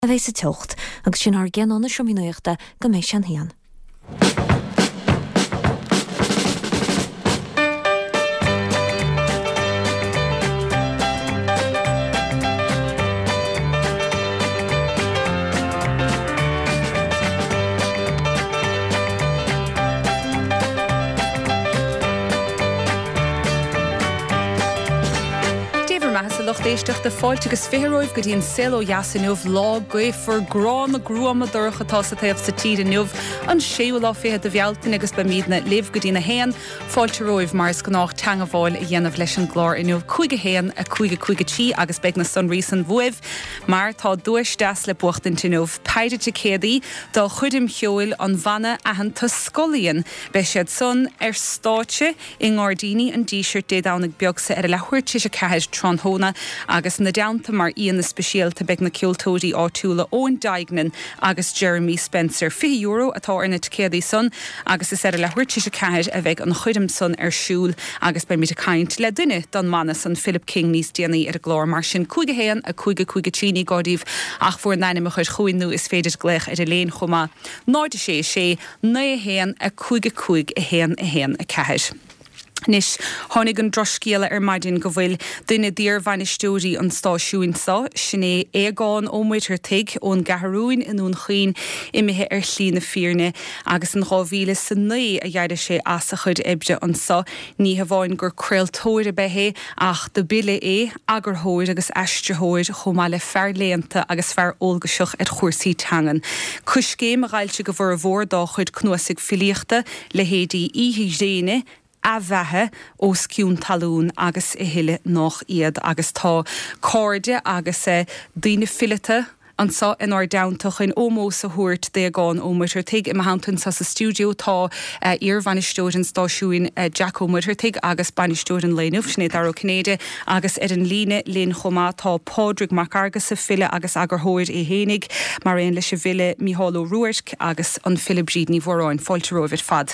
a bheith sa teocht agus sin ar gceanna siomíochta go méid sean héan. Éisteach de fáilte agus féróibh go dtíon selo jasanniuh lá goifar grán a grúam a dúrchatá sa taobh sa tíd aniuh an séú lá fé de bhealtain agus ba míadna libh go dtína héan fáilte roibh mars go nach teanga bháil i dhéanamh leis an glár iniuh chuige héan a chuige tí agus beag na san rísan bhuibh mar tá dúis deas le buachtain tinúh peide te cédaí dá chuidim cheoil an bhanna ahan tá scolíonn be siad son státe i ngádaoine an díseart dédánig beagsa ar a lehuiirte se ceis tronthóna agus na deanta mar íon na speisialta beag na ciúltóidí áitiúla ón Daignan agus Jeremy Spencer €50 atá ar na cédaí son agus is ar a lehuiirte se ceis a bheith an chuidim son ar siúl agus be mit a caint le duine don mana san Philip King níos déanaí ar a glár mar sin chuige héan a chuige tíní gádaíh ach fuair naine chuir chuinú is féidir gléich ar a léon chumá náide sé na héan a chuige a héan a ceis. Nis tháinig an droscéala ar maidin go bhfuil duine dír bhainisteoirí an stáisiúin sa sinné éagáin ó muitir teig ón gaharúin inún chuoin imithe ar slí na fíorne agus an 2009 a dhearda sé as a chud ibde an sa ní ha bháin gur creiltóir a bethe ach do bile agur hóir agus eisteóir chomá le fearléanta agus fear ólgaseach ar chóirsaí teangan. Cuscéim a ghailte go bhar a bhór dá chud cnuasig filiachta le hédaí ihí déine a bheitthe ó sciún talún agus i hiile nach iad agus tá cóide agus daoine fillite an sa in our downtoch in ómós a thuirt dé gáin ó muitir teig i mahantain sa stúdio tá ar bhainisteoirin stáisiúin Jack ó muitir teig agus banisteoirin léineh snéad ar ó Cnéide agus ar an líne lén chomá tá Pádraig Mac agus sa fille agus agur hóir i hénig mar réon leis a bhile Mícheál Ó Ruairt agus an Philip Bríd ní bhóráin fáilte roimh fad.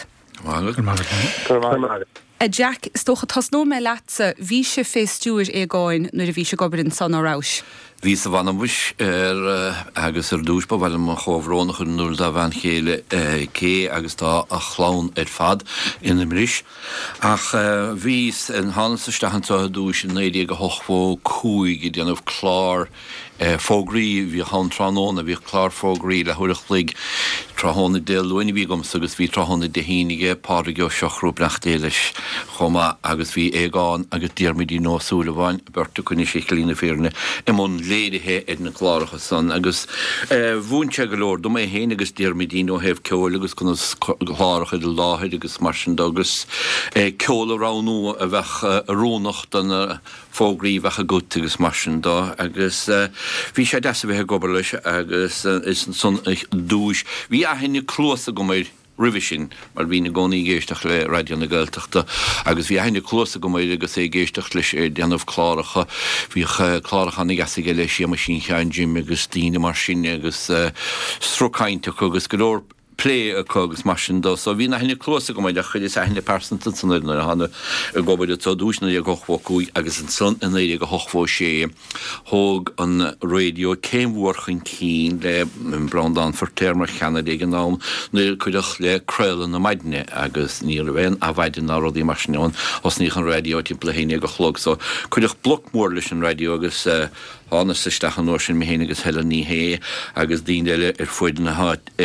Jack, stocha tas nó me lása bhí sé féstúir gáin nuair a bhí sé gobarinn san árás. Bhí sa bhana bhuis agus ar dúis ba bhfuil mar chomhrónach an nuair a bhain chéile cé agus tá a chlán ar fad in imris. Ach bhís an hanasaisteachantá dúis in 9 go hochfó cúig i déanamh chlár fógraí bhí an tránóna bhí chlár fógraí le thuireach lig tráthóna dé luine bhí gom agus bhí tráthóna de hínige pádraig ó seachrú brechtéiles chuma agus bhí éagáin agus díarmidí nósúla bhain berta chunne sé lína féarne i món léirithe ag na chláracha san agus bhúnte go leor do mé héana agus díarmidí nó hebh ceol agus chun chláracha de láthid agus mar sin agus ceol aránú a bheith rónach don fógraí bheith a gut agus mar sin dá agus bhí sé de bheitthe gobar leis agus is son dúis. Bhí a hinne clósa go méid rivisin mar bhína gcónaí géisteach le radio na Gaeltachta agus bhí a hinne clósa go méid agus é géisteach leis déanamh chláracha bhí chláracha na gasige leis sé mar sin chean Jim agus tíine mar sin agus strocainte agus go leor play a cogus masin do so bhí na hinne clósa go méid a chuidir a hinne persanta sanna na hanna gobaid tá dúisna ag hochhócúi agus an son in éidir go hochhó sé thóg an radio céimhórchan cín le brandán fortéirmar cheanna ag an nám nu chuideach le creilin na maidine agus ní bhéin a bhaidin na rodí marsinón os ní an radio timp le héine go chlog so chuideach bloc mór leis an radio agus hána saisteach an nóir sin méhéine agus heile ní hé agus díile ar foiid na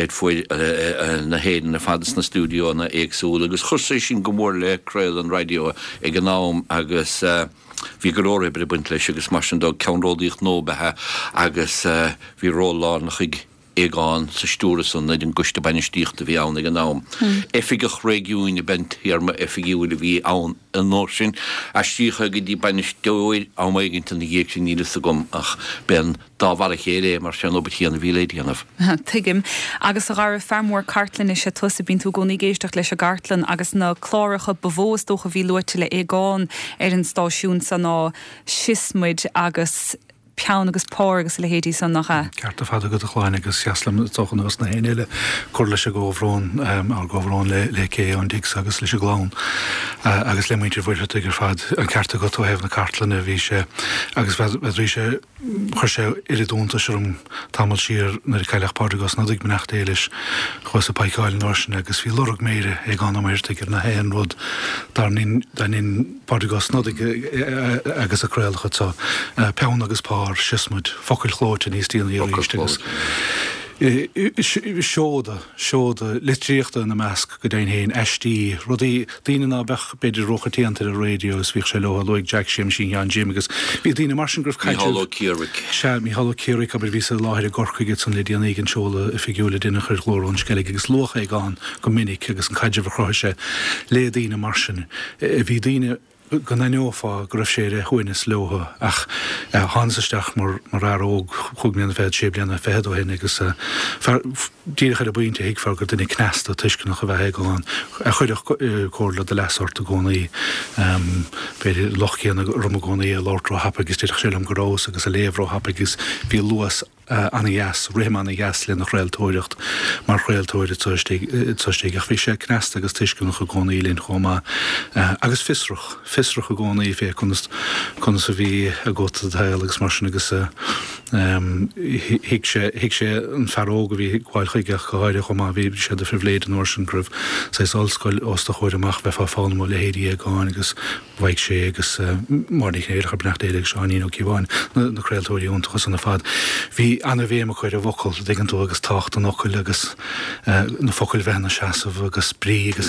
na héan na fadas na stúdio na éagsúla agus chusé sin gomór le creil an radio ag an nám agus bhí goróir bre buint leis agus mar sin dó ceanródaíocht nóbethe agus bhí róláir nach chuig éagáin sa stúrasan na den gusta bainistíochta bhí ann ag an nám. Efigach régiúin bent hiarma efigúil bhí ann an nóir sin a stíocha go dtí bainistíoid á maiginnta na dhéag sin nílas a gom ach ben dáhhar a chéile mar sin ob chéanna bhí déanamh. Tuigim agus a rar fermór cartlan is sé tusa bín tú gcónaí géisteach leis a gartlan agus na chláracha bhós dócha bhí luite le éagáin ar an stáisiún san ná sismuid agus pean agus pór agus le héadí san nach a. Ceartta fada go a chláin agus seaaslam tochan agus na héile chuir leis a ggóhrón ar ggóhrón le cé an dix agus leis a glán agus le muintir bhfuir gur fad an ceartta go tú hefh na cartlanna bhí sé agus bhí sé chuir sé iridúnta sem tamil siar na caiileach pádagus na ag menacht éiles chuas a paiáil náisina agus bhí lorug méire ag gan méirte gur na héan rud danin pádagus na agus a creaalcha tá peann agus pár sismud focail chlóte níos tíana íoríiste Seoda litríochta na measc go daon héin ST rudí daine ná bech beidir rochatíanta a radios bhíh sé le Lloyd Jack Sim sin an Jim agus bhí daine mar an gribh Míhall Círic a ví a láthir a gorchaige san le díana an seola a fiúla duine chuir glórún sceig agus locha ag gáin go minic agus an caiidir chráise le daine mar sin bhí daine go na neófá go raibh sé a chuoine leotha ach háisteach mar aróg chuigmíanana féad sé blianana féad ó héna agus dícha a buinte hiic far gur duine cneasta tuiscinnach a bheith gáin a chuideach cóla de lesáirt a gcónaí beidir lochcíanna rumagónaí a láirrá hapagus tíach sílam gorás agus a léomhrá hapagus bhí luas anna gas, réim anna gas le nach réaltóireacht mar réaltóire tuistíigh ach bhí sé cneasta agus tuiscinnach a gcónaí líon chomá agus fisrach a gcónaí fé chun sa bhí a gota theil agus mar sin agus hiic sé an fearóga bhí gháilchaigech go háide chomá bhí sé de frihléad an orsin gribh sa allscoil os de chuir amach bheith fáin mo le héadí a gáin agus bhaig sé agus marnig éidir benacht éidir seáí ó cíháin na creaaltóirí úntachas an na fad. Bhí anna bhéim a chuir a bhocail digan tú agus tácht an ocail agus na focail bheithna seaamh agus brí agus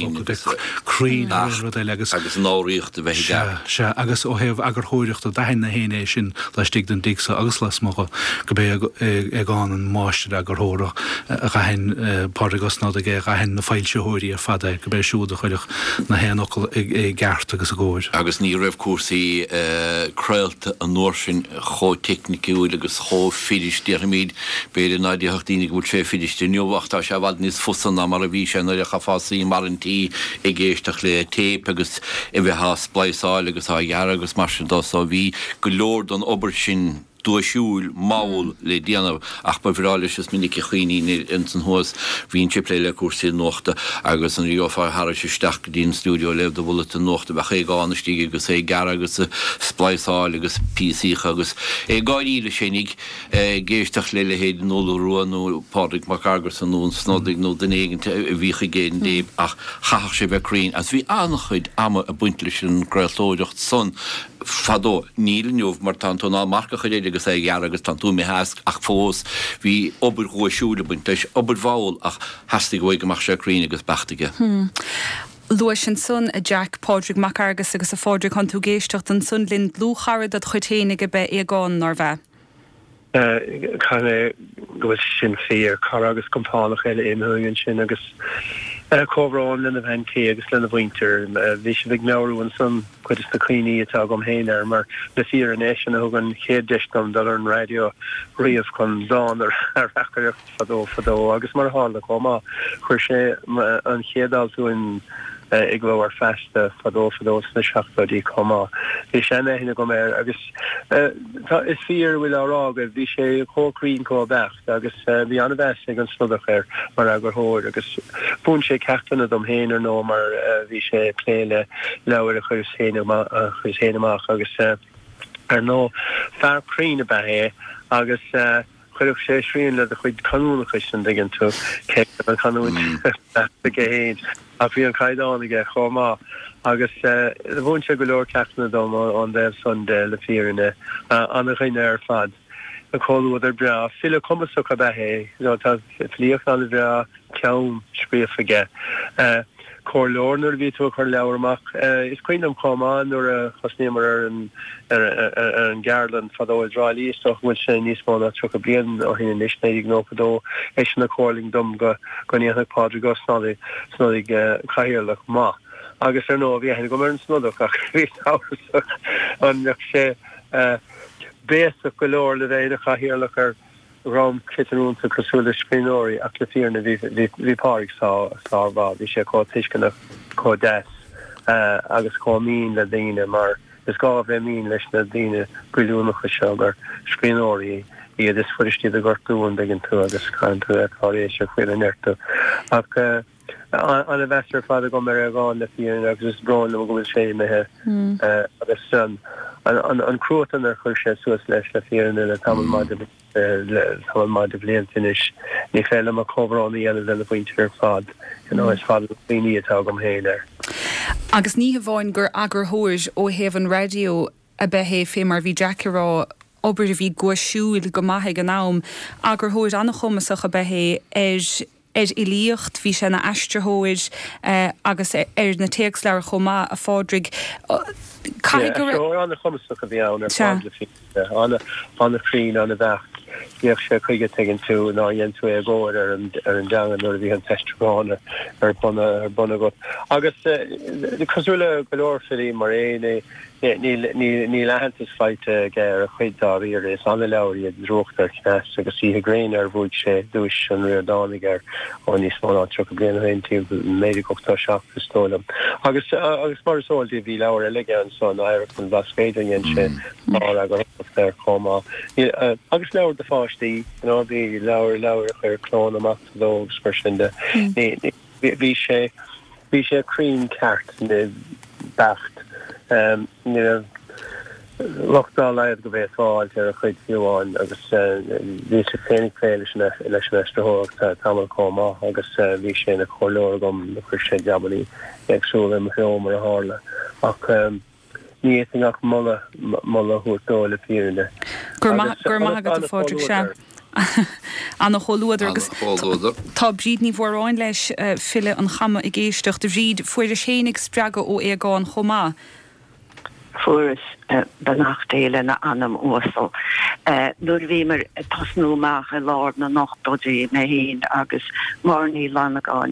érín agus nóíocht a bheith se agus ó heh agur thuireacht a dahin na héné sin leistigh den digsa agus las mo go bé ag gáin an máiste a gur thóra a chahin pádagus ná a ggé a hen na fáilseóirí a fada go bé siúd a chuideach na héan ocail ag gceart agus a ggóir. Agus ní raibh cuasaí creaalta an nóir sin cho technicúil agus cho fiidir dearmíd beidir náideach daoine bhúil sé fiidir neomhachtá se bhd níos fusanna mar a bhí sé nuir a chaásaí marintí i ggéisteach le tép agus i bheith spleisáil agus á dhear agus mar sin dá bhí go leor don obair sin dúisiúil máil le déanamh ach ba bhrális is minic chuoine in san hós hín si léile cuasaí nóchta agus an riomhá Har isteach go dtíon stúdio leh do bhla an nóchta bheith é gáinistí agus é gar agus spleisáil agus písaícha agus é gáíle sinnig géisteach le héad nóla ruanú pádraigh mar cargur san nún snodig nó den éigeanta bhícha géan déb ach chaach sé bheithrín as bhí annachchuid ama a buintla sin grealtóideacht son fadó níl neomh mar tantóná marca chuide agus é gar agus tantú mé heas ach fós hí obair goisiúla buinteis obair bháil ach heasta goig amach sérín agus bachtaige. Luas sin sun a Jack Pádraig Mac agus a fádraigh chun tú géisteach an sun linn lúcharad a chutéine be é gáin nar bheith. Chana go sin fér car agus compánach eile imhuiin sin agus cóhrán lena bhaintí agus lena bhainter bhí sé bh meú an sun chuid is na cuoine atá gom héanaar mar le fír an éis an thugann chéad deistam dal an radio riamh chun dáin ar fadó agus mar hála comá chuir sé an chéadálúin ag bh ar festa fadó na seachtaí comá. Bhí sé héna go méir agus is fír bhfuil árága bhí sé cócrín có becht agus bhí anna bheits ag an snudachir mar agur thóir agus bún sé ceachtainna dom héanaar nó mar bhí sé pléile leabhar a chus héanaach agus ar nó fearrín a bethé agus chuireach sé sríon le a chuid canúnachas an digan tú cé an canún héin a bhí an caiidánaige chomá agus bhún se go leor ceachtainna dom an déh sun de le fírinne anna chuine ar fad a choú ar bra fila cumasach a bethé tá flíocht an bra ceann scríofaige cór leornar ví tú chuir leabharach is cuiinem comán nuair a chosnémar ar an Garland fadó Israelí stoch bhfuil sé níos mána tro a blian ó hinna nisnéigh nópadó é sin na cóling dom go níoach Pádraig go snodig caiirlach má. Agus ar nó bhí hena go mar an snodach ach bhí an sé béach go leor le bhéidir caiirlach ar ram kitúnta cosúla spinóí ach le fíorna bhí páric sábá bhí sé có tuiscinna có des agus có mín le daine mar is gá bheith mín leis na dtíine goúnacha segur scríóirí iad is fuirtí a gortún begin tú agus chuú choéis se chuile neirtu ach an investor fád go mar agáin na fion agus is brain go bhfuil sé methe agus an cruútan ar chuir sé suas leis le fianna le tam má de bliantinis ní féile a chobránna dhéana le pointir fad is fad líní atá gom héile. Agus ní bháin gur agurthóir ó heh an radio a behé fé mar bhí Jackará obair a bhí goisiúil go maithe an nám agurthóir anna chumasach a behé i líocht hí sé na eistethóid agus na teex leir chomá a fádrig. Anna chumasach a bhí anna chrín anna bhecht. Díoch sé chuige tegin tú ná dhéon tú agóir ar an deangan nuair a bhí an testrána ar buna go. Agus cosúla golóir fií mar ní lehantas feite ggéir a chuiddáí ar is anna leirí drochttar cneas agus í gréin ar bhúid sé dúis an riordánig ar ó níos mó tro a bliana haintí médicochtá seach tólam. Agus mar sóiltí bhí leir eile an son air an blasféidir dhéon sé mar a go ar comá. Agus leir de fátí bhí leir chuir clán amach dógus mar sinnde. Bhí sé crín ceart na becht. Lochtá leid go bhéh fáil ar a chuid fiúháin agus bhí sé fénig fé leis mestrathóach tamil comá agus bhí sé na choirleir gom na chuir sé deabaní agsúla a fiomar a hála ach ní ach mulla thuairtóla fiúne. Gur maigad a fádra se. Anna choúidir agus tá bríd ní bhráin leis fiile an chama i ggéisteach de bríd fuair a chénig spreaga ó éagáin chomá. Furas benachtéile na anam ósal. Nuair bhí mar tasnúach a lár na nachtdodí na héin agus marní lanagáin.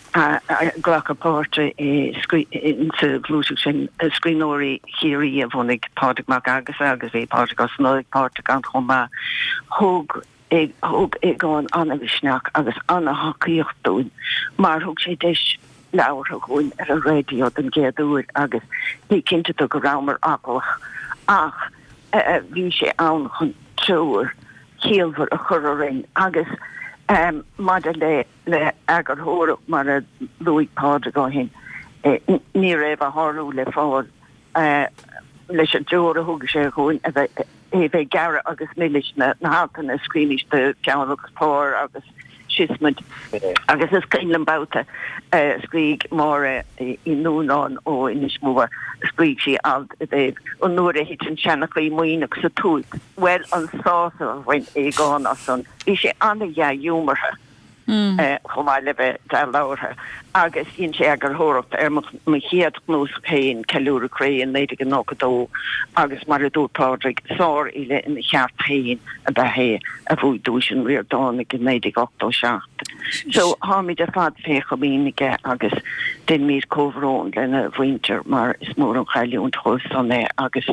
Glachapáte sa glúisiú sin scríóirí chéirí a bhnig pádraigh agus é pádraigh as nóigh pádraigh an chomá thug gáin anna bhisneach agus anna hacaíochtún mar thug sé deis leabhar a gúin ar a radio an géadúir agus bhí cinnte go rámar aclach ach bhí sé ann chun treúir chéalmhar a chur ring agus mada le agurthóra mar a luigh pádraigh á hin ní raibh a tharú le fáil leis a dúra thuga sé gúin a bheith gara agus milliis na hátan a scrínis de cean agus pór agus sismid agus is caiinlam bouta scríg mar i núnán ó inis múa scríg sí alt a dhéh an nuair a hitin seannachí muoineach sa túid well an sása bhain gáin as an bhí sé anna dheúmartha chumá le bheith de láirtha agus íon sé agurthóireacht ar mo chiad nús chéin ceúra créin néidir an nógadó agus mar a dúpádraigh sár ile in cheart féin a bheit a bhúid dúsin riordánig in néidir 8 So háid a fad fé chomínige agus den mír cóhrón lena bhainter mar is mór an chailiún thósan é agus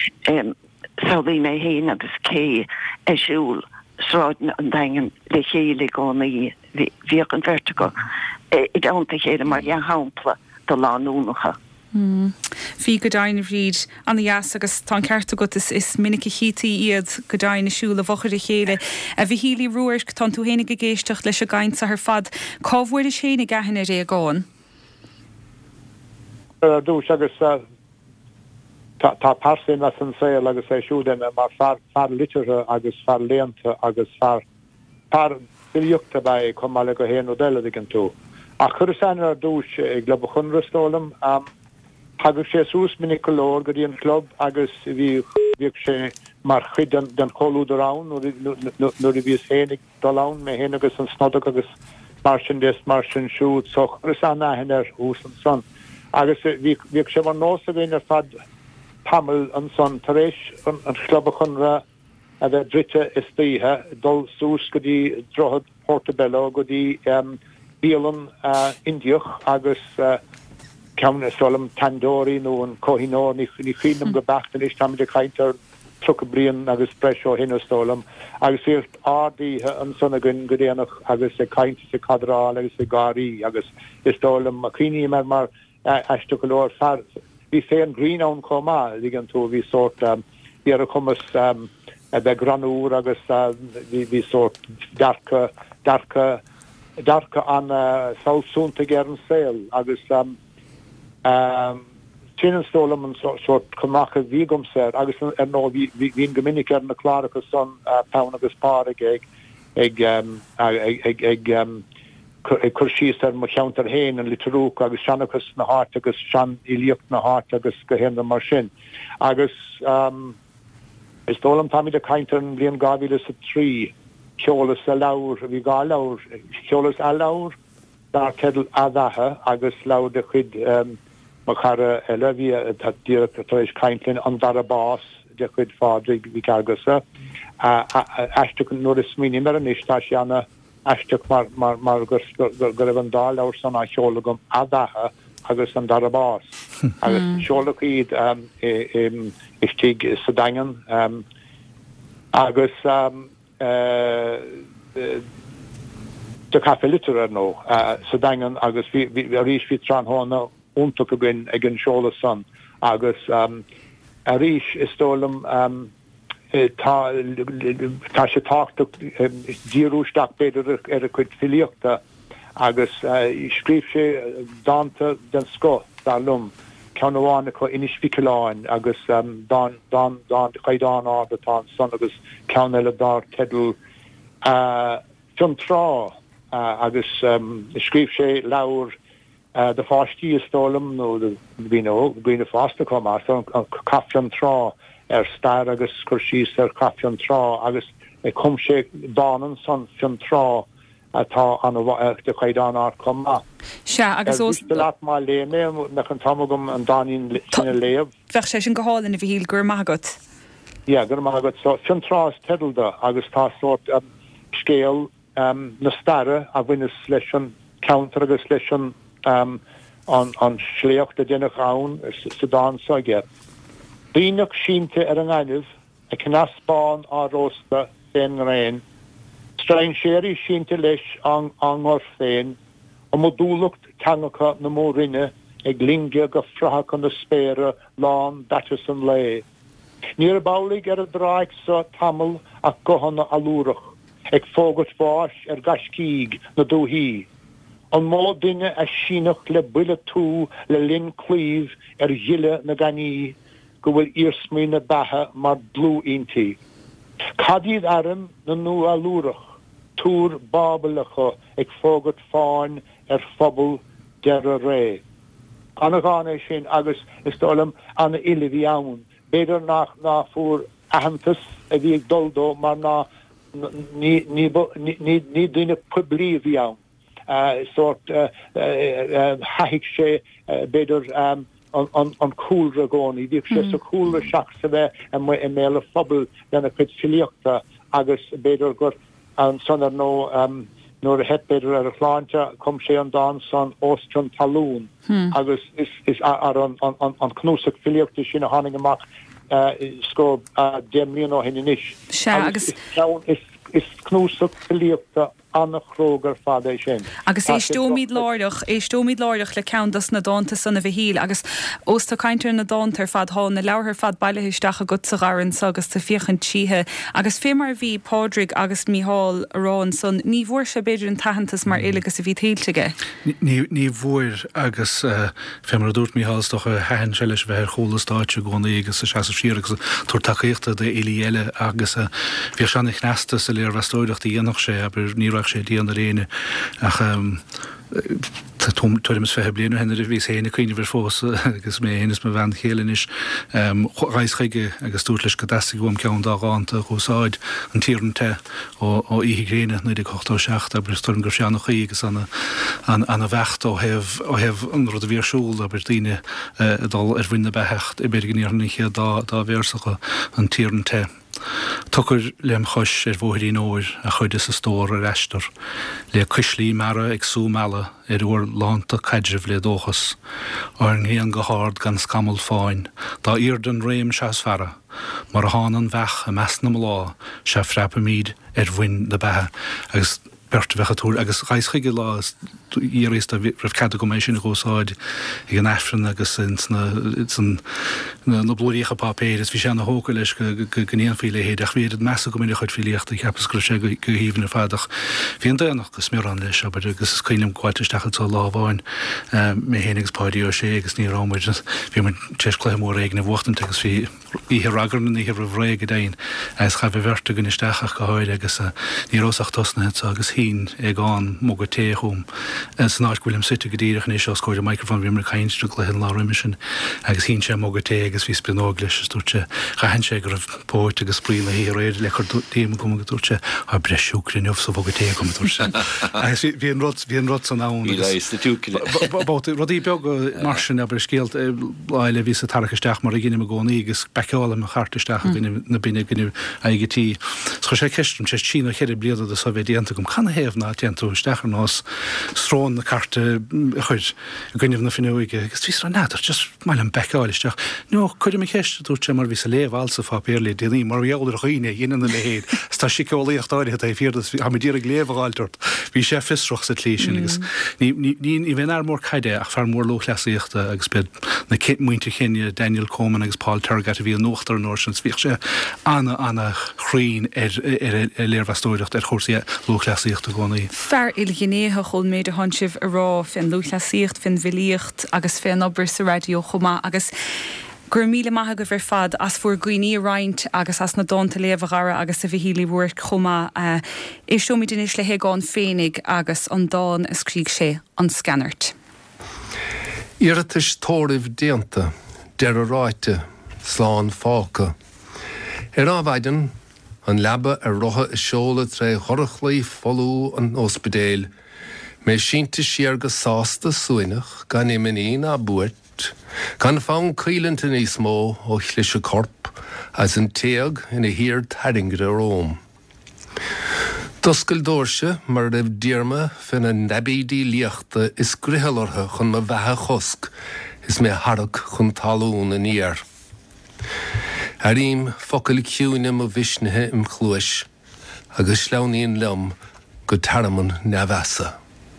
sa bhí mé héin agus cé siúil sráidna an daingin le chéile gánaí bhí an vertigo I dánta chéile mar hampla do lánúnacha. Bhí go dainna bhríd anna dheas agus tá ceartta go is minic chitíí iad go dainna siúla bhochar a chéile a bhí hílí ruúir tá tú héna go géisteach leis a gaiint a th fad cábhfuir a séna gahanna ré gáin. Dús agus tá persin as an sé agus é siúden mar far litere agus far léanta agus far biljuchtta bei komma le go hen odelle diken tú. A chur sennar dús ag glob chunrastólam agus sé sús minicolór go dtíon club agus bhí sé mar chud den choúdarrán nuair i bhís hénig dolán mé héna agus an snodach agus mar sin dés mar sin siúd so chur anna hen hús an son. Agus bhí sé mar nós a bhéin ar fad pamel an son taréis an club chunra a bheith drite is títhe dul sús go dtí drochad Portobello go dtí bíalan Indioch agus ceanna solam Tandoori nó an Kohinoor ní chinam go bachtan is tam de caiintear tro a blion agus breisio hinnastolam agus sé ardíthe an sonnagan go déanach agus sé caiinte sa cadrá agus sa garí agus istólam a chuine mar eiste golóir vi féin green on koma ligan to vi sort vi kommas be granúr agus vi sort darka an saúnta gern saoil agus Tinnenstolum an sort komach vigumser agus no vín gominnig na klarachas son pound agus párig ag chursíar mar cheantar héin an litarúk agus seanachas na hart agus sean iliocht na hart agus go hen mar sin agus is dólam tamid a kaintan blian gavíle sa trí cheolas a laur vi ga laur cheolas a laur dar tedal a dhathe agus laur de chud Machara Elevia that dear Toish Kaintlin on Darabas, the Quid Fadrig Vicargosa, Ashtok Norris Mini Meranishtashiana, Ashtok Margus Garevandal or Son Ashologum Adaha, Agus and Darabas. Agus Sholokid Ishtig Sadangan, Agus the Cafe Literature no, Sadangan, Agus Rish Vitran Hono. Untuk again Shola son agus Arish is stolum ta se talk Dirústak beidir quid filiota agus skrif sé danta den sko dalum Canwana ko inispiculain agus don chaidan á son agus Canela dar tedul Juntra agus skrif sé laur the fastí is stolum no the bína fasta comá so cafion trá star agus chursí cafion trá agus cum sé dánan son fion trá atá an de chaidan art comá. Se agus os lat má léne na an tamagum an danin léh. Fech sé sin goálinn a bhí híl gur magat. Ja, gur magat so fion trá tedalda agus tá sort scéal na starre a bhuiine leis an counter agus leis an on Schleocht de Dinach Raun, Sudan Soget. Bínach Shinte an Aniv, a Knaspaan a Rosta, Fen Rain, Strain Sherry Shinte Lish an Orfein, a Modulucht Kanaka na Morinne, a Glingia go Frahak on the Spera, Lawn, Batterson Lay. Near Bowlig a Draik sa Tamil a Gohana Alurach, ag Fogut Bosh Gashkig na Duhi. An mó duine a sinach le buile tú le lin clíomh gile na ganí go bhfuil irsmí na bathe mar blú intí. Cadíad arim na nu a lúrach, túr bábalacha ag fógad fáin phobal der a ré. Anna gána sin agus is dólam anna ilihí ann, beidir nach fuair ahantas a bhí ag doldó mar ní duine publíomh ann. Sort haig sé beidir an coolra gcónaí, bhíh sé sa coolra seach sa bheith méle phobal lena chud filiochta agus beidir gur an sonar nóair a het beidir ar a chláinte cum sé an dá san Austrian talún agus is ar an cnúsach filiochta sin a hánig amach scó déimlíon ó hin inis. Agus is cnúsach filiochta anna chrógar fada sin. Agus éistómíd láirdach le ceantas na dáanta sanna bhí híl, agus ósta caiintear na dáantar fad há na leabhar fad bailitheisteach a go sa garan agus sa fiochan títhe, agus fémar bhí Pádraig agus Mícheál arán son ní bhfuair se beidir an tahantas mar éilegus a bhí téilteige. Ní bhfuair agus fémar dúirt Mícheálstoch a hean se leis bheith cholastáite gcónaí agus sa seaamh agus tuair takeíochta de éile agus bhí seanna chneasta sa léir bheitstóideachta dhéanach sé aber ní sé díana réine ach tuairis fethe blianú henna bhís héna cuioine bhar fós agus mé héananas me bhean chéalainn is reischaige agus dúirt leis go deasta gom ceann dáánta chusáid an tíirnte ó ihigréine na de cochtá seach a bristorm gur seannach agus anna bhecht ó heh an rud a bhírsúil a ber daine dal ar bhuine behecht i beidir gníorniche dá bhéirsacha an tíirnte. Tugur leim chuis bhóirí nóir a chuide sa stór a reistar, le cuislí mara ag sú meala uair lánta caidirh le dóchas, ar an ghéan go háard gan scamal fáin, dá iard an réim seas fearra, mar a háan an bheach a measnam lá se frepa míd bhuin de bethe, agus bert bhechaúr agus chaischaige lá íéis a rah cad go mééis sin goáid ag an efran agus na blóícha papéir is bhí sé na hóca leis gníon fiile héad ach bhíad me go minic chuid fiíocht cheappas go sé go híhanna fadach hí an déannach go smir an leis agus is cuiinem cuaiteisteachchatá lábháin mé héningspáidío sé agus ní ráid bhí man teisléimór éag na bhachtan agus bhí ihe ragar na ihe ré go dain as cha bh bhirrta gan isteach go háid agus ní róach tosna agus hín ag gáin mó go téchúm san áhfuilm site go dtíireach ní seo scóir a microfón bhí mar caiinstru le hen láimisin agus hín sé mó go té agus bhí spinóglis dúirte chahan sé gur póit agus spríle hí réidir le chu téim go go dúirte a breisiúcrineh sa bh go té go dúirse. Bhí an rot san án rodí beag mar sin a bre scéalt leile ví a tarchasteach mar a ginine a gcóí agus beála a charteisteach na binine gniu aigetí. Scho sé ceistm sé Chína chéir bliad a Sovédíanta gom chana héamh ná teanú stechar nás strón na carte chuid gcuineh na finúige, agus ví nádar just meile an beáilisteach. No chuidir me ceiste dúirte mar ví a léh alsa fá péirlí déí mar bhéáidir chuoine dhéanana le héad. Tá sicáíochtáirithe a fir ha dtíar léomháiltart. Bhí sé fisroch sa tlí sin agus ní i bhéar mór caiide ach fear mór lochlaíochta agus bed na muinte chéine Daniel Coleman agus Paul Turgat a bhí an nóachtar an nórsins bhí sé anna chrín léirhastóireacht chósaí lochlaíochtta gcónaí. Fear ilginnéthe chun méid a hansibh a rá fin lochlaíocht fin bhilíocht agus fin obair sa radio chumá agus gur míle maithe go bhar fad as fuair gooine roiint agus as na dáanta léomhghara agus a bhí hílí bhuairt chumá is seomí dunis le héáin féinnig agus an dáin is críg sé an scannert. Iiritas tóirih déanta, dear a ráite, sláán fáca. Ábhaidan an leaba a rotha is seola tre chorachlaí folú an ospidéil, mé sínta siar go sásta suinach gan imimeí a buirt, gan fáin cuilanta níos mó ó chluise corp as an téag ina hir taringre Róm. Doscail dóirse mar raibh díirme fin a nebídí líochta is grithelartha chun na bheitthe chosc is mé harach chun talún in íar. Arim focail ciúnim a bhisnithe im chluis agus sleaníon lem go taraman nevesa.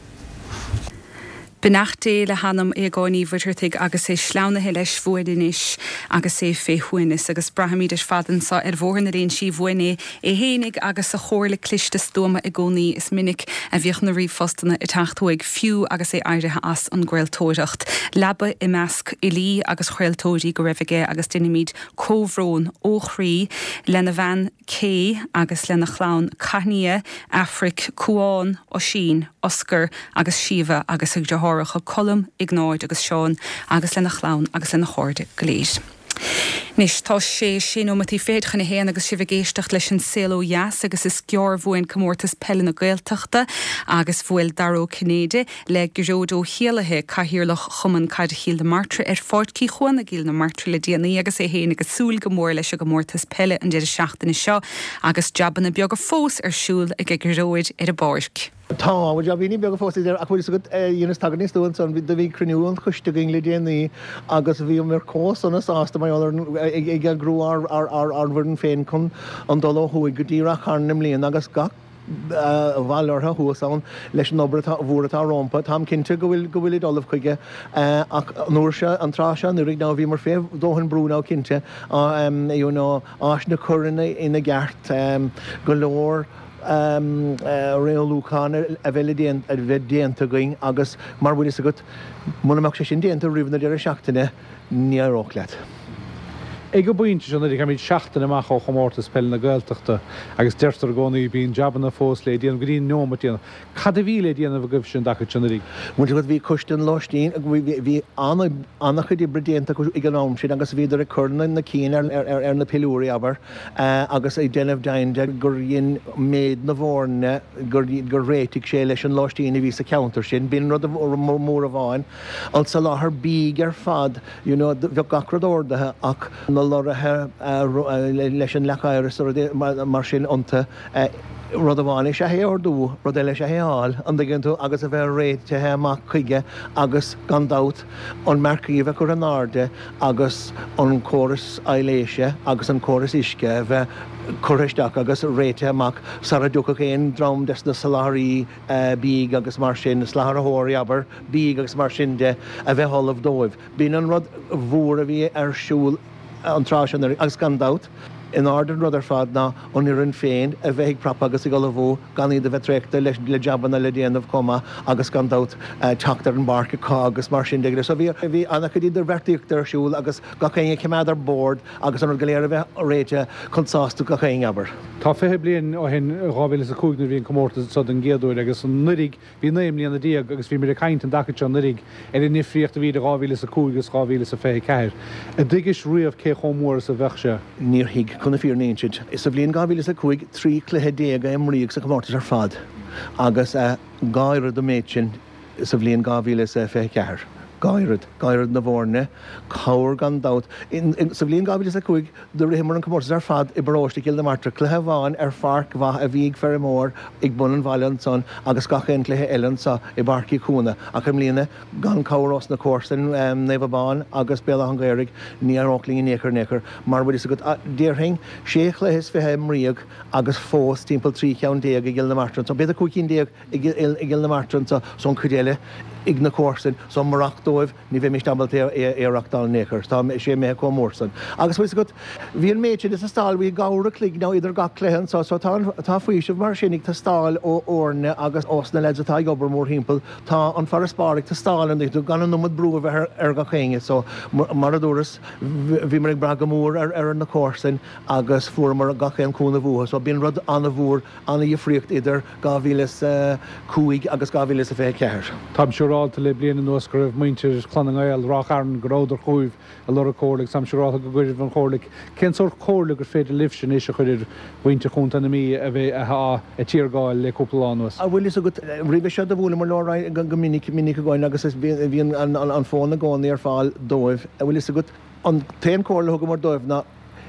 Benachté le hanam gáí bhuiirtig agus é sleánathe leis fuidinis agus é féhuinis agus brahamíidir fadan sa bhór na réon si bhine é hénig agus a chóirla cliste stoma i gcónaí is minic a bhíoch na riomhfostanna i tachtúig fiú agus é airithe as an ghfuiltóireacht. Leaba i measc i lí agus chhuiiltóirí go raibhige agus duimiid cóhrón ó chrí lena bhean cé agus lena chlán Carnia, Afric, Cuáin, Osín, Oscar agus Siva agus ag dethracha Colm, Ignáid agus Seán agus lena chlán agus lena chóirde go léir. Nis tá sé sin ó matí féadcha na héana agus si bh géisteach leis an céó jaas agus is ceor bhfuin commórtas pelle na gailteachta agus bhfuil daró Cnéide le goródó héalathe caithíirlach chuman cad híal na martra fáirtcí chuan a gíal na martra le déanaí agus é héana agus súil go mór leis a go mórtas pelle an deidir seachtainna seo agus jaban na beag fós siúil ag goróid ar a báirc. Tá bhfuil a bhíní beag fós ar a chuil go dhéana taganníúin san bhí bhí cruúin chuiste ging le déanaí agus bhí mar cós an sásta maiáir ag an grú bhrin féin chun an dul thuig go dtíach charnim líon agus gach bhhailtha thuasán leis an obair bhúratá rompa, Tá cinnte go bhfuil dolamh chuige ach nuair se an tráise nuair ná bhí mar féh dóhann brúna cinnte ás na churanna ina gceart go leir réolúchána a bheith déanta going agus mar bhfuil a go munaach sé sin déanta riomhna dear a seachtainna níarróch leat. Ag go buinte sin ag míid seachtainna amach ó chomórtas pell na gailteachta agus deirtar gcónaí bíon jaban na fós le díana goíon nóma díana. Cad a bhí le díanamh goibh sin dacha sinnaí. Muinte go bhí costain láistín bhí annach chudí bredéanta ag an nám sin agus bhíidir a chuna na cín ar na pilúí aber agus é déanamh dainde gur dhéon méid na bhórne gur réitigh sé leis an láistín a bhí sa counter sin, bíon rud mór a bháin, an sa láthair bíg ar fad bheith gacrad ordathe ach lorathe leis an lechair mar sin onta rud amháin sé héordú rud eile sé héáil an ginn tú agus a bheith réite heach chuige agus gandát an mercaíomh chu an náde agus an choras eiléise agus an choras isce bheith choristeach agus réite amach sa a dúcha chéon drom des na saláí bí agus mar sin sláthóirí aber bí agus mar sin de a bheith hallamh dóibh. Bhín an rud bhór a bhí arsúil an tráisian agus gandát in ádan rud fad ná an iarn féin a bheith prap agus i go bhó gan iad a bheith tréachta le jabanna le déanamh comma agus gandát teachtar an barca cá agus mar sin deigre. So bhí anna chu idir vertíochttar siúil agus gachéine ceimeadar board agus an goléir a bheith réite chusáú gachéin aber. Tá fé blion ó hen ráhfuil a cúgna bhíon commórta so an géadúir agus an nurig bhí néimlíon na díag agus bhí mar a caiint an dacha an nurig ar in nifriocht a bhí ráhíle a cúgus ráhíle a fé ceir. A digis riamh cé chomór a bheitse. Níor hiig chuna fíornéid. Is a bblion gáhíle a chuig trí cluthe déaga imríigh sa commórtas ar fad agus gáire do méidsin is a bblion gáhíle a fé ceir. Gairid na bhórne, cáir gandát. Sa bblion gáhíle a chuig do réimar an commórtas ar fad i baróiste gil na martra cluthe bháin ar farc bha a bhíg fer mór ag bun an bhailean son agus gachéon cluthe eilean sa i barcí cúna a chu mlíana gan cáirrás na cóirsan néomhbáin agus béla an gairig ní arócling i néchar mar bhfuil is a go déirthing sé chluthis fithe mríag agus fós timppel 3 ceann déag i gil na martran. So beidir cúcín déag i gil na martran son chudéile ag na cóirsan son marachtóibh ní bheith mis dabalta éireachtáil néchar, tá sé mé commórsan. Agus bhfuil go bhíon méid is a stáil bhí gára clig ná idir ga chléhan so tá faoisih mar sinnig tá stáil ó orne agus osna leid atá gobar mór himppel tá an far spáric tá stálan tú gan an numad brú bheit ar ga chéine so mar a dúras bhí mar ag braga mór ar na cóirsan agus fuair mar gachéan cúna bhuatha, so bíon rud anna bhór anna dhíomhríocht idir gáhílas cúig agus gáhílas a fé ceir. Tá seúráilta le bliana nuas go raibh muintir chlann gail rácharn goráidir chuimh a le cóirlaigh sam seúráta go gaiidir an chóirlaigh. Cén sort cóirlaigh gur féidir lih sin is a chuidir muinte chunta na mí a bheith a tíorgáil le cúplaánus. A bhfuil is a go rih se a bhúla mar láráid go minic gáin agus bhíon an fána gáinnaí ar fáil dóibh a bhfuil is a go an téan cóirla go mar dóibh na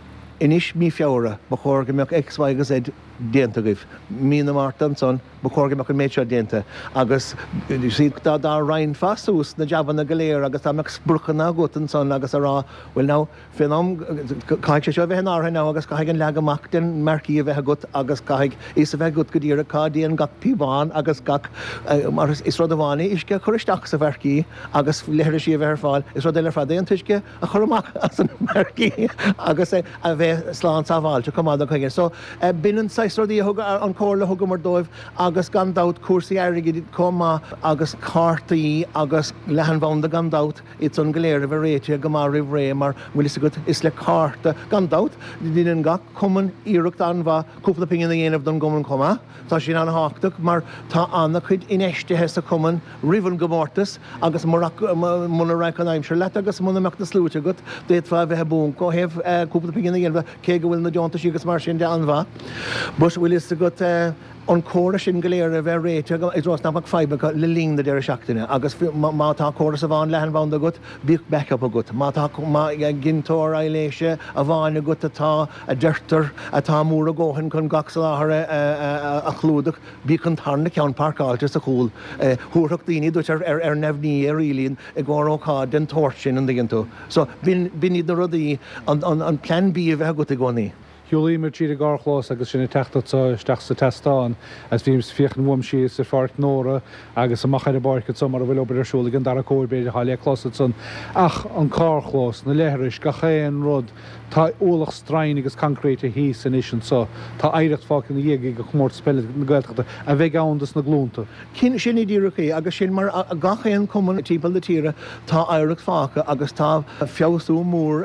inis mí feabhra ba chóir go meach exhaige sé déanta goibh. Mí na Martin son ba chóir go meach an méid déanta agus si dá rain fastús na jaban na goléir agus tá meach spruchan na gotan son agus ará bhfuil ná fénam caiic sé seo bheith átha ná agus caiig an legamach den mercií a bheith gut agus caiig is a bheith gut go dtíar a cádaíon gach pibáin agus gach mar is rud amháine isce choristeach sa bhercií agus léir sí a bheith fáil is rud eile fadaíon tuisce a choramach as an mercií agus a bheith slán sa bháilte cumáda chuige. So binnen seisrodí an cóirla thugam mar dóibh agus gandát cuasaí airigid comá agus cartaí agus lehan bhanda gandát it's an goléir a bheith réite go mar rih ré mar bhfuil is go is le carta gandát dín gach cuman íireacht an bha cúpla pingin na dhéanamh don goman comá tá sin an háach mar tá anna chuid inéistethe sa cuman rihann gomórtas agus muna ra an aimimseir le agus muna meach na slúte go déit bh bheith bún go heh cúpla pingin na dhéanamh cé go bhfuil na deonta sigus mar sin de an bha. Bus bhfuil is go an córa sin goléir a bheith réite is rás náach feibe le lína de seachtaine, agus mátá córas a bháin lehan bhanda gut bíh backup a gut. Mátá gintóir eiléise a bháinna gut atá a deirtar atá mór a ggóhann chun gach láthre a chlúdach bí chun tarna ceann parkáilte a chúil. Thúthach daoine dúirt ar nefhníí a rilíonn i gcóráá den tóirt sin an dhéantú. So bin iad na rudaí an plan bí a bheith gut i gcónaí. Hiúlaí mar tíad a gárchlás agus sinna teachtasteach sa testáin as bhím fiochan bhm si sa fart nóra agus amachchaid a barcad som mar a bhfuil obair arsúla an dar a cóirbéidir háile chlásad son ach an cárchlás na leithris go chéan rud tá ólach strain agus concréte hí san is so tá éirecht fácin na dhéige go chmórt spelle na gailteachta a bheith andas na glúnta. Cin sin i ddírachaí agus sin mar a gachéan cuman tíbal de tíre tá éirecht fácha agus tá feabhsú mór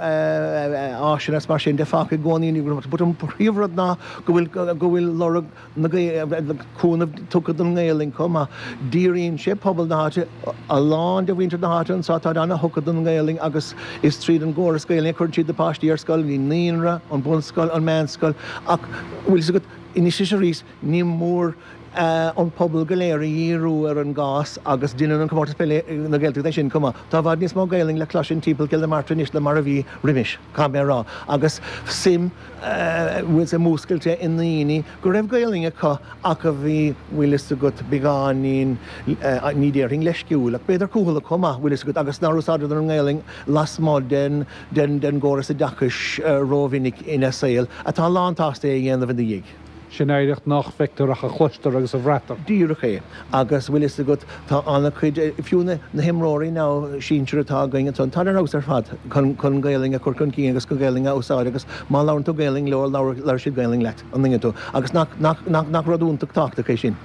áisian mar sin de fácha gcóíí bud an príomhrad ná go bhfuil lorug naúna tucad an ngéling comma díiríonn sé pobl náte a lán de bhhaintear náte an sátá anna thucad an ngéling agus is tríd an ggóra scéilna chun siad de páistí ar scoil ní níonra an bunscoil an menscoil ach bhfuil sa go inis sé rís ní mór an pobl galéirí rú ar an gás agus duine an cummórtas pele na ggéilteachta sin cumá. Tá bhd níos mó gailing le clasin típil cil martin is le mar a bhí rimis cá mé rá. Agus sim bhfuil a múscailte in naoine go raibh gailinge chu ach a bhí bhfuil go beáín ní déirting leisciúil, ach beidir cúla comá bhfuil go agus náúsáidir an gailing las má den ggóras a dachas róvinnig ina saoil a tá lántásta dhéanamh in dhéig. Sin éirecht nach feictarach a chluistear agus a bhreatar. Díraché agus bhfuil is go tá anna chuid fiúna na himróí ná síseir atá going an tá ás ar fad chun gailing a chun cí agus go gailing úsáid agus má lán tú gailing leir si gailing leit an tú agus nach radúntaach táachta sin.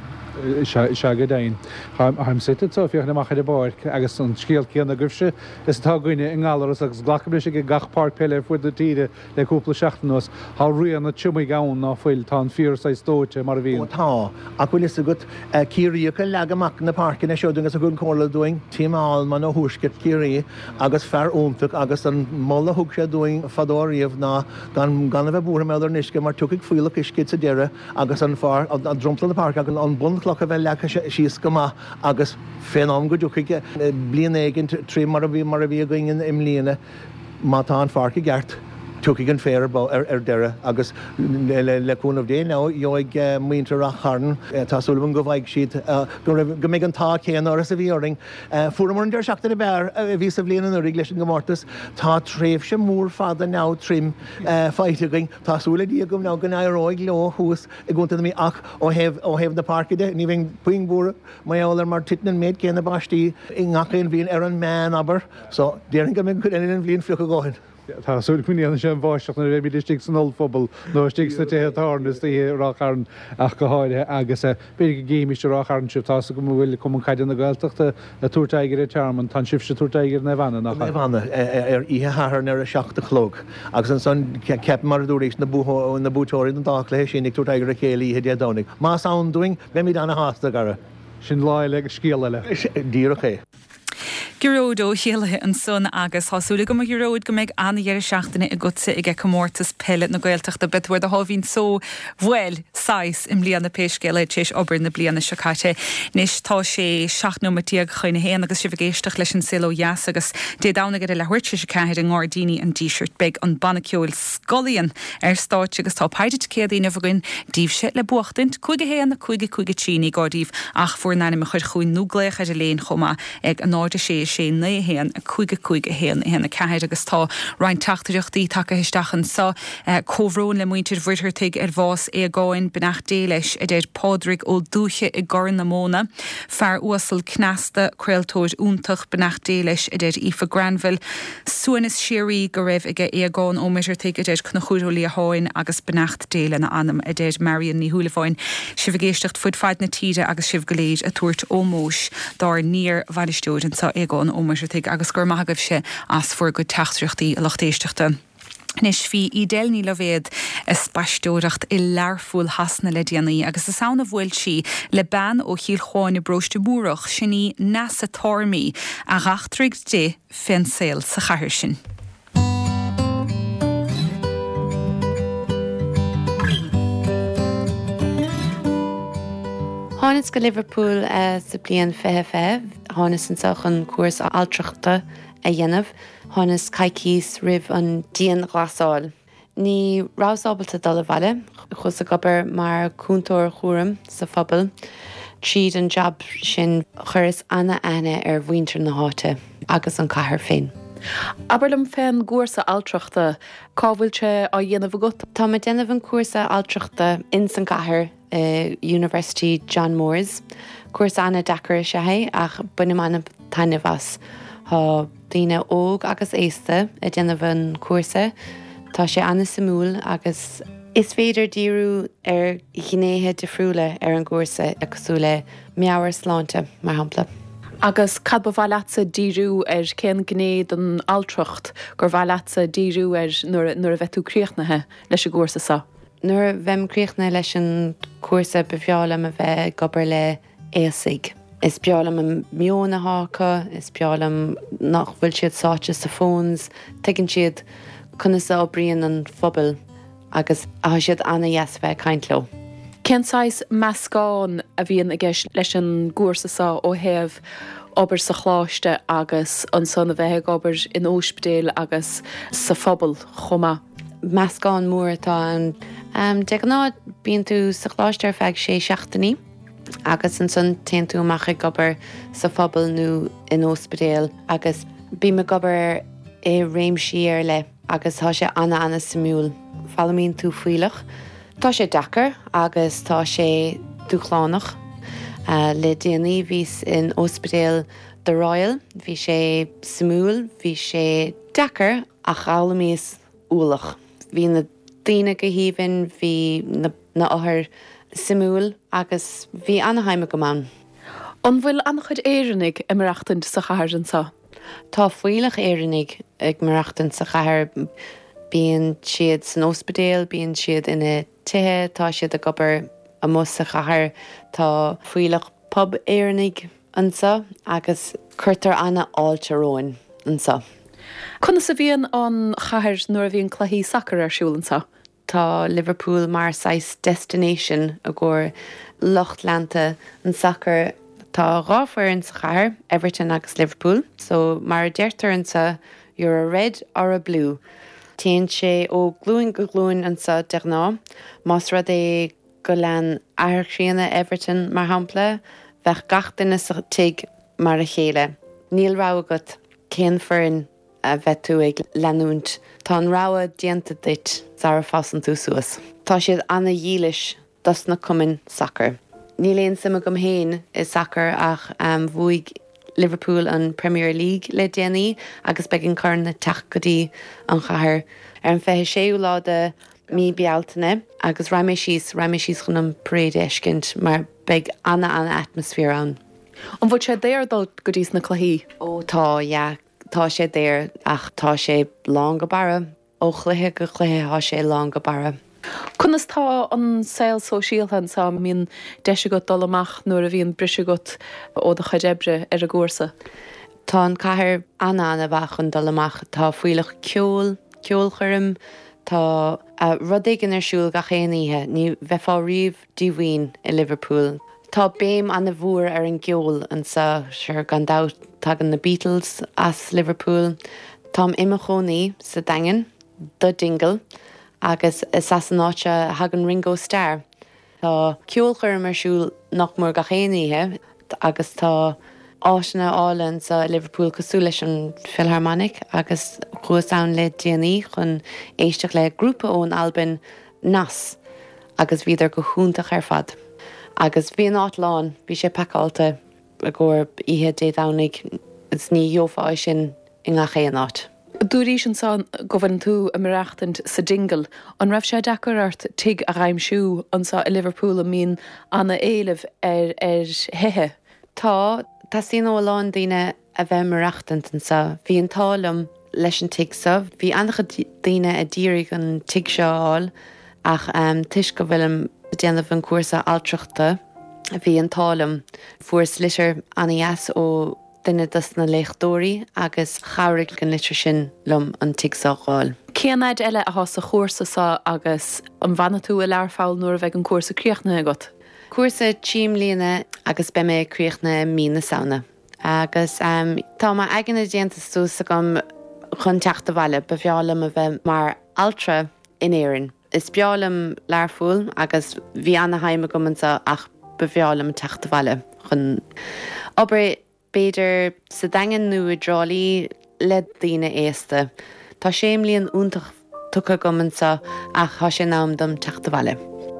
Se go dain. Chaim site fioch na machcha de bar agus an scéal céan na gribse is tá gine in gálas agus glacabli sé gachpát pelle fu de tíide leúpla seachtanos há rian na tuúmí gán ná foiil tá 4 tóte mar bhí. Tá a bhfuil is go cííocha legamach na parkin a seúing agus a gunn cóla doing tíáil man ó thuúscet cíí agus fear úntaach agus an molla thug sé doing fadóíomh ná gan a bheith búra meidir nisce mar tuigh fuiach iscid sa deire agus an far an drompla na park agan an bun a bheith lecha síos gomá agus fénám go dúchaige blian éigen trí mar a bhí going im líana má tá an farca gceart. Tuki an fér ar deire agus leúnmh dé ná joig muintear a charn tásúlaban go bhaig siad go méid an tá chéan áras a bhíorring. Fuair an deir seachta a bear a ví a bblion an rig leis an gomórtas tá tréimh sem mór fada ná trim feitigaing tásúla dí gom ná gan áróig le hús i gúnta mí ach ó heh na parkide, ní bhín puing búra maiálar mar titnan méid céanna bastí i ngachéon bhíon ar an man aber, so déirn go mé chu an bblion fiocha gáin. Tásúla chuine sem bháisteach na réimi stig san olfobal nó stig sa tétarnas rácharn ach go háide agus be géimiiste rácharn si tá go bhfuil cum caiidir na gailteachta a túrtaiger tearman tan sibse túrtaiger na bhana nach bhana ar ithethar ar a seachta chlog agus an san ceap mar dúéis na bútóirí an dála sin ag túrtaiger a chéalaí hé dánig. Más an doing be mí anna hásta gara. Sin láile agus scéalaile. Díraché. Geródó chéalathe an son agus hasúla go geróid go méid anhéir seachtainna i gutsa i g commórtas pelle na gailteachta bitfuir a háhín so bhfuil 6 im blianana péiscéile tééis obair na blianana secaite. Nis tá sé 6 chuine héana agus si bhgéisteach leis an silo jaas agus dé dána go le huiirte se ceir an gádaine an díisirt beag an bannaceúil scolíonn ar stáit agus tá paidir céadaine bhagain díobh se le buachtaint chuige héana chuige tíí gádaíh ach fuair na me chuir chuin núgléich a léon chomá ag an náide sé néhéan a chuige héan héanana ceir agus tá rein tachtaíochttaí take histeachchan sa cóhrón le muintir bhuiirteigh ar bhás é gáin benacht déiles a déir pádraigh ó dúche i gar na móna, fear uasal cneasta creaaltóid úntaach benacht déiles a déir Aoife Granville, suanas siirí go raibh ige é gáin ó meisiirteigh a déir chuna chuúlí a háin agus benacht déile na anam a déir Marian ní thuúlaháin si bhgéistecht fud feid na tíide agus sibh goléid a tuairt ómós dar níor bhainisteúid sa é gáin ó meisiirteigh agus gur maithagah se as fuair go teachtrachtaí a lochtéisteachta. Nis fi I déilní le bhéad is spaisteoireacht I learfúil hasna le déanaí agus is saona bhfuil si le ban ó chiil cháin I broiste búrach sinní nasa tormí a rachtrig dé fénsail sa chathir sin. Hánas go Liverpool sa blian feh, hánas an soch an cuas altrachta a dhéanamh, hánas caicís ribh an díon ghlasáil. Ní rásábalta dul a bhaile, chus a gobar mar cúntóir chúram sa phobal, tríd an job sin churas anna ar bhaintear na háte, agus an chathair féin. Aberlam féin cuasa altrachta, cábhfuilte á dhéanamh agat? Tá me déanamh an cuasa altrachta in san chathair University John Moores. Cuas anna dachar sé ach bunim anna tainehas. Tá daoine óg agus éasta a déanamh an cuasa, tá sé anna samúil agus is féidir díú ar ghinéthe defriúla ar an cuasa a cosúla meabhar sláinte mar hampla. Agus cad ba bhhailasa díú ar cén gnéad an altracht gur bhhailasa díú ar nuair a bheitú críochnathe leis a cuasa sa. Nuair bheim críochna leis an cuasa befeálam a bheith gobar le éasaigh. Is beálam an mionna hácha, is beálam nach bhfuil siad sáte sa fóns, tuigeann siad chuna sa bríon an phobal agus a siad anna dheas bheith caintló. Kensáis meascáin a bhíon aige leis an gúsasá ó héamh obair sa chláiste agus an sonna bheith obair in óspedéil agus sa phobal chuma. Meascáin mór atá an de ná bíon tú sa chláiste ar feadh sé seachtaí agus an son tean tú amach gobar sa phobal nó in óspedéil agus bí me gobar é réimsí ar le agus tá sé anna samúil fallamín tú fuiilech. Tá sé dachar agus tá sé dúchlánach le déanaí vís in Ospedéal de Royal, bhí sé samúil, bhí sé dachar a chalamíos úlach. Bhí na daine go híhann, bhí na áthar samúil agus bhí anhaime go man. An bhfuil annachchuid éireannig i marachtant sa chathair ansá? Tá fuiilech éireannig ag marachtant sa chathair. Bíonn siad san Ospedéal, bíonn siad ina tithe, tá siad a gobar a mus sa chathair, tá fuiilech pub éireannig ansa agus chuirtar anna áilte roin ansa. Conna sa bhíon an chathair nuair a bhíon claithí sacr ar siúlansa? Tá Liverpool mar 6 destination a ggur Lochtlanta an sacr. Tá ráfuir an sa chathair, Everton agus Liverpool, so mar deirtar ansa, you're a red or a blue. Téann sé ó glúin go glúin ansa deagná, más rud é go lean airchríanna Everton mar hampla, bheith gach duine sa tig mar a chéile. Níl rá agat cén foireann a bheith tú ag leanúnt. Tá an rá déanta dit sa fasan tú suas. Tá siad anna dhílis das na cumin sacr. Níl éon sama gom héin is sacr ach bhuaig Liverpool an Premier League le déanaí agus begin carn na teach gotí an chathair. Ar an feitheadh séú láda mí bealtaine agus raimé síos chun an paréad éiscint mar beg anna atmosfér an. An bhfuil sé déir dul go dtís na claithí? Ó tá sé déir ach tá sé lán go bara ó chluthe go chluthe há sé lán go bara. Cunas tá an saoil sóisialthan sa mín deise go dul amach nuair a bhíon brise go ó de chuidebre ar a gúrsa? Tá an chathair anna bhachan dul amach, tá fuiilech ceol chuirim, tá rudaigin ar siúil ga chéanaíthe, ní bheith fá riomh díomhaoin i Liverpool. Tá béim anna bhuair ar an geol an sa seir gan dát tagan na Beatles as Liverpool. Tám imachónaí sa dagan, do dingle, agus is as an áte hagan Ringo Starr. Tá ceolchar mar siúil nach mór ga chéanaíthe agus tá áisina álann sa Liverpool cosú leis an Philharmonic agus chuasáin le déanaí chun éisteach le grúpa ón Albin nas agus bhíidir go húntaach ar fad. Agus bhí an áitláin, bhí sé peáilta a ggur ihe déadhanig is ní dheofáid sin in ga chéan áit. Dúirí an san go bhain tú a marachtant sa dingle, an raibh sé decarart tig a raimsú ansa i Liverpool a mín anna éileh ar hethe. Tá sín ó láin daine a bheith marachtant ansa. Bhí an tálam leis an tigsa, bhí ancha daine a ddírig an tig seáil ach tuis go bhfuilm déanamh an cuasa altrachta. Bhí an tálam fuair slitir annas ó duine dus na léichdóirí agus chairigh gan litir sin lom an tigsááil. Céanaid eile a sa chósasá agus an bhana tú a learfáil nuair a bheith an cuasa críochna agat? Cuasa tíim líana agus be mé críochna mína saona. Agus tá má aigeanna déantas tú sa gom chun teachta bhaile ba bheálam a bheith mar altra in éireann. Is beálam learfúil agus bhí anna haime gomansa ach ba bheálam teachta bhaile chun obair beidir sa dagan nu a drálaí le daine éasta. Tá séim líon úntaach tucha gomansa ach tá sé nám dom teachta bhaile.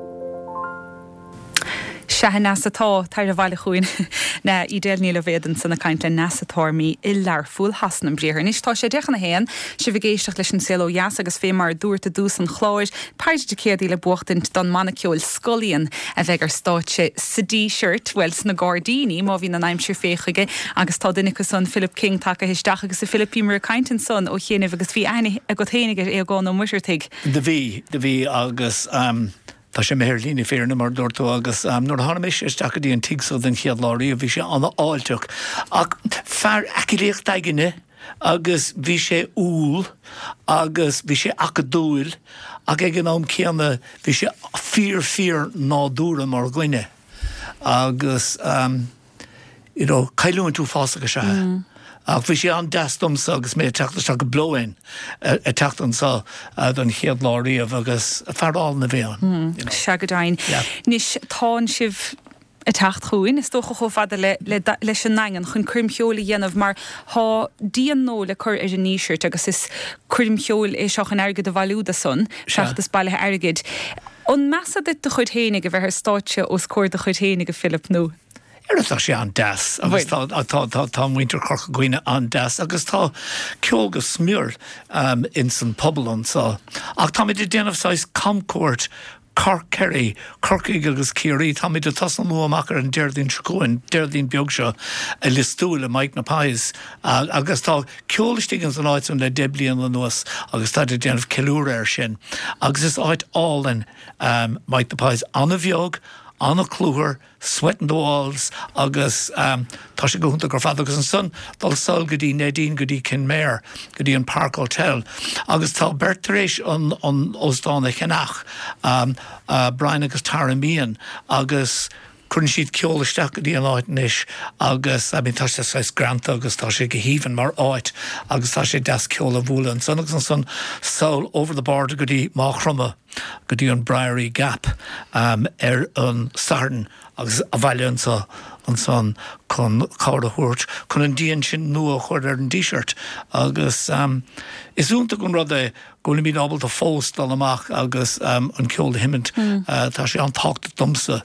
Sethe nasatá tar a bhaile chuin na idéalní le bhéan sanna caiint le nasatáirmí i learfúil hasan an bríoir. Nis tá sé dechanna héan, si bh géisteach leis an céó jaas agus fé mar dúirta dús an chláir, páidir céadaí le buchtint don maniciúil scolíonn a bheith ar stáitse sa D-shirt, well na Gardíní, má bhí na naimsir féchaige, agus tá duine go son Philip King take histeach agus sa Philipí mar caiintin son ó chéanamh agus bhí aine a go téanaige é gáin ó muirteigh. De bhí agus tá sé méir lína féarna mar dúirtú agus nuair hanamis is deachadí an tigsú den chiad láirí a bhí sé anna áilteach. Ach fear acíléocht daigine agus bhí sé úl agus bhí sé acadúil ag ag an am céanna bhí sé fear nádúra mar gcuine agus cailún tú fása go se. Ach bhí sé an deastomsa agus mé teachta go blóin teachtansa don chéad láiríomh agus fearráil na bhéan. Se go dain. Nis táin sibh a techt chuin, is tócha cho fada leis an nagan chun crimcheola dhéanamh mar há díon nó le chur ar an níisiirt agus is crimcheol é seach an airgid a bhúda son, seachtas bailthe airgid. An measa dit de chud hénig a bheit ar stáitse os cóir de chud hénig a Philip nó. Tá sé an das agus tá muinter corcha gcuine an das agus tá ceolgus smúr in san poblon sa. Ach tá mé déanamh sais camcóirt Cork Kerry, Cork agus Kiri, tá mé de tasal mú amachar an deirdín trcóin, deirdín beag seo a listúil a Mike na Pais agus tá ceolalaistigans an áit le deblion an nuas agus tá déanamh ceúir sin. Agus is áit álan Mike na Pais anna bheog, anna clúthar, sweating the walls, agus tá sé go húnta gur fad agus an son dal sol go dtí Nadine go dtí Kinmare, go dtí an Park Hotel. Agus tá bertaréis an Osdáin a Chenach, Brian agus Tara Meehan, agus chun siad ceolaisteach go dtí an áit níis, agus tá sé sais grant agus tá sé go híhann mar áit, agus tá sé deas ceola bhúla an son agus an son Saul over the border go dtí Máchrumme, go dtí an Briery Gap an Sarden agus a bhaile an son chun cáir a thuirt chun an díon sin nua chuir ar an t-shirt agus is únta gon rud é gona mín ábal a fós dal amach agus an ceol himint tá sé an tácht domsa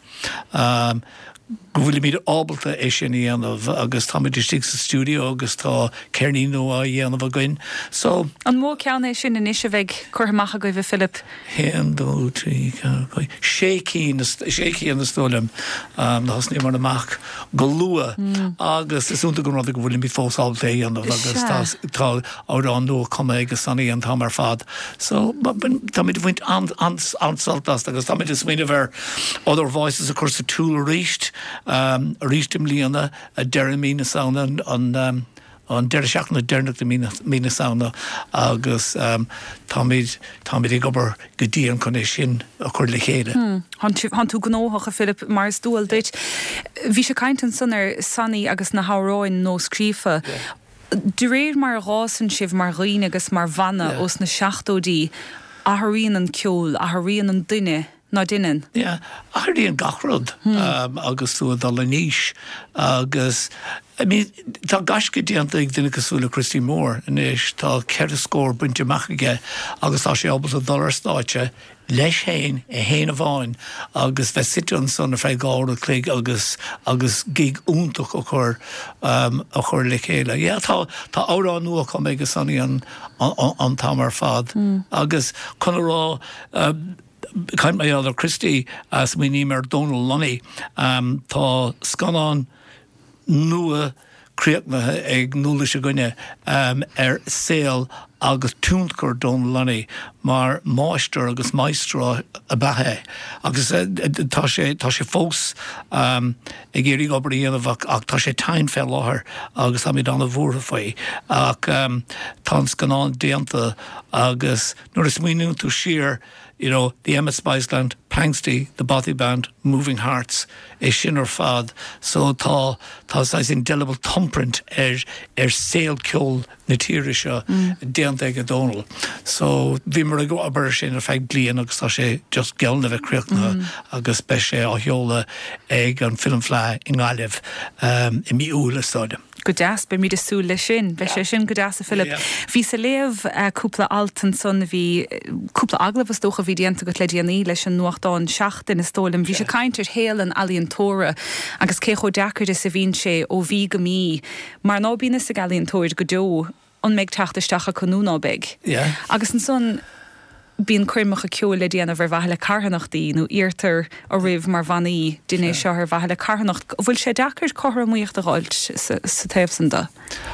go bhfuil míad ábalta é sin dhéanamh agus tá muidir stig sa stúdio agus tá ceirní nó a dhéanamh a gcuin. So an mó ceann é sin in isise bheith chuirmacha go bheith Philip. Hen dó trí séí an na stólam na hasní mar amach go lua agus is únta go rud go bhfuil mí fós ábalta dhéanamh agus tá árán nó cum agus sannaí an tá mar fad. So tá muid bhaint ansaltas agus tá muid is míad bhar other voices a chuir sa túl ríist rístim líana a deirmína sauna an deir seach na deirnach mína sauna agus tá míid ag obair go dtíon chun é sin a chuir le chéile. Han tú gnóthach a Philip mar dúil deit. Bhí sé caiintean sanar sannaí agus na háráin nó scrífa. Du réir mar rásan sibh mar riine agus mar bhanna os na seachtódí a thaíonn an ceol, a thaíonn an duine. ná duine? Ja, airdaí an gachrod agus tú dal níis agus tá gasca díanta ag duine cosúla Christy Moore inis tá ceir scór buinte mechaige agus tá sé ábal a dollar stáite leis héin a héin a bháin agus bheith sitan son a fred gáir a clíg agus gig úntaach a chur le chéile. Ja, tá árá nua chu méid go sannaí an tamar fad agus chun rá Kaint mé adar Christy as mé nímer Donald Lunny tá scanán nua créatnathe ag núla se gunne saoil agus túntgur Donald Lunny mar máister agus maestro a bathe agus tá sé fós ag géirí obair dhéanamh ach tá sé tain fel láthair agus tá míid anna bhúra faoi ach tá scanán déanta agus nuair is míú tú siar the Emma Spiceland, Pangsty, the Bothy Band, Moving Hearts, sin ar fad, so tá sais indelible thumbprint saoil ceol na tíre seo déanta ag a Donald. So bhí mar a go aber sin ar feidh bliain agus tá sé just gealna bheith críochna agus be sé á heola ag an filmflá in Gáilibh I mí úla stáide. Go deas be míad asú le sin, be sé sin go deas a Philip. Bhí sa léamh cúpla altan son bhí cúpla aglah dócha bhí déanta go le déanaí leis an nuachtáin seachtain is tólam. Bhí sé caiintear héalan alíonn tóra agus cé cho deacair is a bhín sé ó bhí go mí. Mar ná bína sa galíonn tóir go dó an méid teachtaisteach a conúná beg. Agus an son bíon cuimeach a ceol le déanamh ar bhaile carthanachtaí nó íartar a rih mar bhaí duine seo ar bhaile carthanacht. Bhfuil sé deacair chothra muocht a gáil sa taobh san da?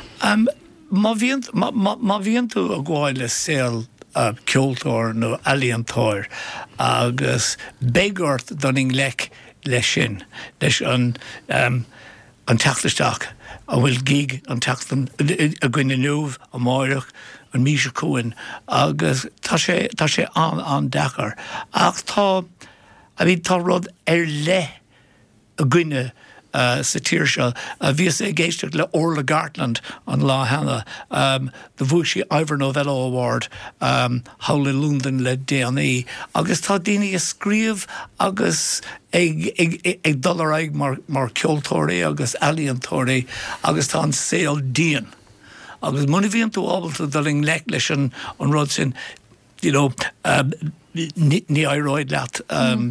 Má bhíonn tú a gháil le saoil ceoltóir nó alíontóir agus bégart don in lech leis sin leis an an teachlisteach a bhfuil gig an teachlan a gine nuamh a máireach an míse cuain agus tá sé an dechar ach tá rud le a gine sa tír seo a bhí sé géisteach le Orla Gartland an lá hena the Vushi Ivor Novello Award Howle London le DNA agus tá daoine a scríomh agus ag dullar mar ceoltóirí agus alíontóirí agus tá an saoil díon agus muna bhíonn tú ábalta doling leis an rud sin ní áróid leat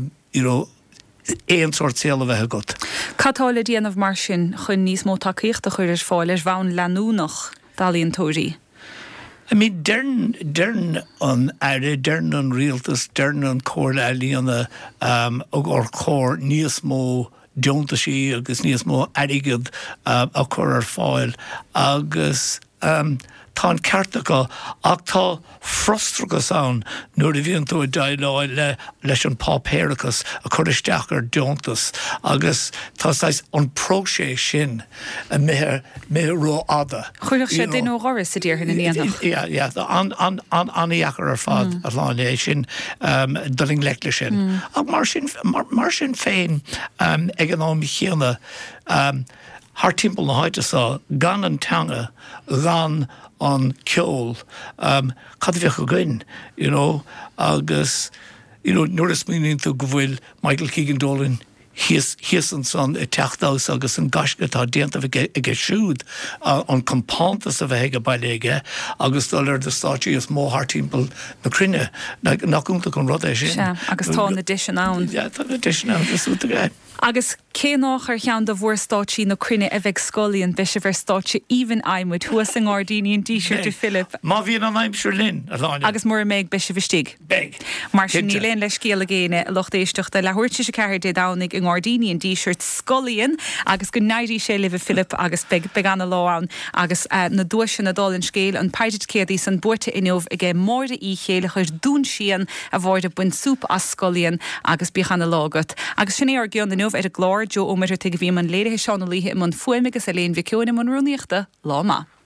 éon sort céal a bheith agat. Catála díanamh mar sin chun níos mó takeíocht a chuir is fáil leis bhain leanúnach dalíontóirí. I mean, dern an aire, dern an rialtas, dern an cór leilíanna or cór níos mó deonta sí agus níos mó airigid a chur ar fáil agus tá an ceartacha ach tá frustragus an nuair a bhíonn tú a daileáil leis an pápérachas a chur isteach ar deontas agus tá an prósé sin a mé ró ada. Chuireach sé duine óráir sa dtír hinna níanamh. An iachar ar fad a láin é sin doling le sin. Ach mar sin féin ag an ámí chéanna haar timppel na háitesá gan an teanga gan an ceol cad bheith go gin, agus nuair is míonn tú go bhfuil Michael Keegan-Dolan hías an son I teachtás agus an gasca tá déanta ag siúd an compántas a bheith ag bailléige agus dul ar de stáití is mó haar timppel na crinne nachúnta chun rud é sin. Agus tá na disin ann. Tá na disin ann is úta gaid. Agus cé nachar chean do bhór stáití nó crinne a bheith scoilíonn bheith sé bhar stáití even aimimú thuas an gádaíon díisiir de Philip. Má bhíon an aimimseir linn a láine. Agus mór méid be se bhtíigh. Beg. Mar sin ní léon leis céala géine lochtéisteachta le thuirte sé ceir de dánig an gádaíon díisirt scoilíonn agus go nairí sé le Philip agus be anna láán agus na dúsin na dálinn scéil an paidir céadaí san buirte inmh ag mórda í chéile chuir dún sian a bhórda buin súpa as scoilíonn agus bíchanna lágat. Agus sin ar gceann na ar a glár Jo ómeidir te bhí man léirithe seánna líthe man fuimigus a léon bhiciúna man runúíochta lá má.